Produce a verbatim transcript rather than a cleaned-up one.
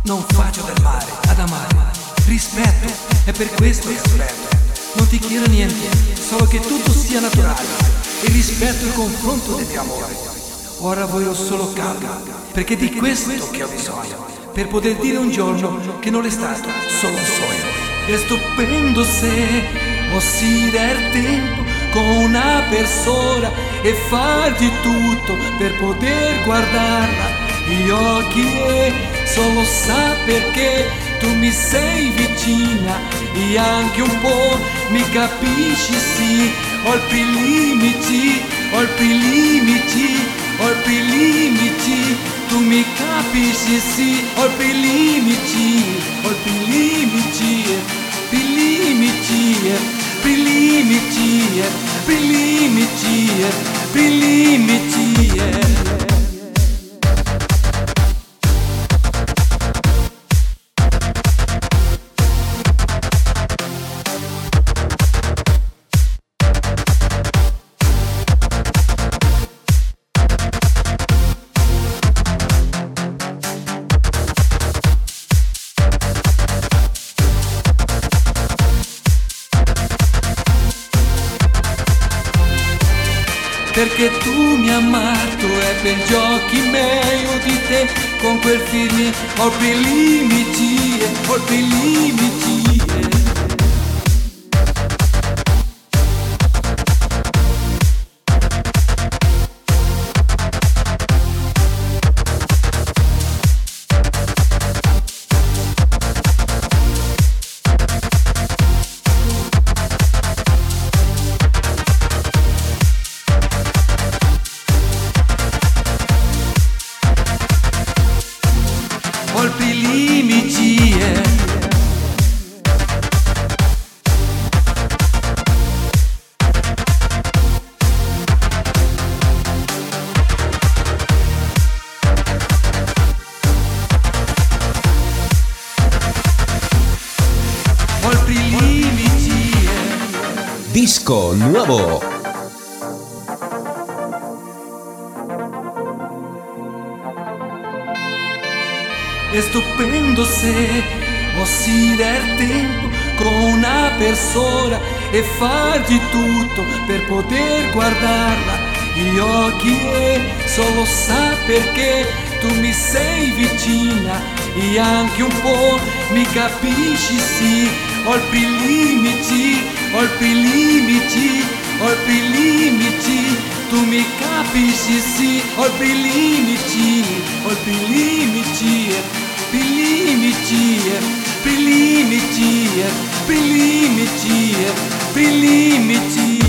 Non faccio del male ad amare, rispetto, è per questo che aspetto. Non ti chiedo niente, solo che tutto sia naturale. Il rispetto e il confronto del mio amore. Ora voglio solo calma, perché di questo che ho bisogno, per poter dire un giorno che non è stato solo un sogno. È stupendo se ossi del tempo con una persona e far di tutto per poter guardarla gli occhi e solo sa perché tu mi sei vicina e anche un po' mi capisci, sì. Oltre i limiti, oltre i limiti, oltre i limiti, tu mi capisci, sì. Oltre i limiti, oltre i limiti, i limiti, i limiti, i limiti, i limiti. Perché tu mi hai amato e per giochi meglio di te, con quel film oltre i limiti, oltre i limiti. Oltre i limiti, eh. Oltre i limiti, eh. Disco nuovo. È stupendo se ossi del tempo con una persona e far di tutto per poter guardarla gli occhi e solo sa perché tu mi sei vicina e anche un po' mi capisci, sì. Oltre i limiti, oltre i limiti, oltre i limiti, tu mi capisci, sì. Oltre i limiti, oltre i limiti, i limiti, i limiti, i limiti, i limiti.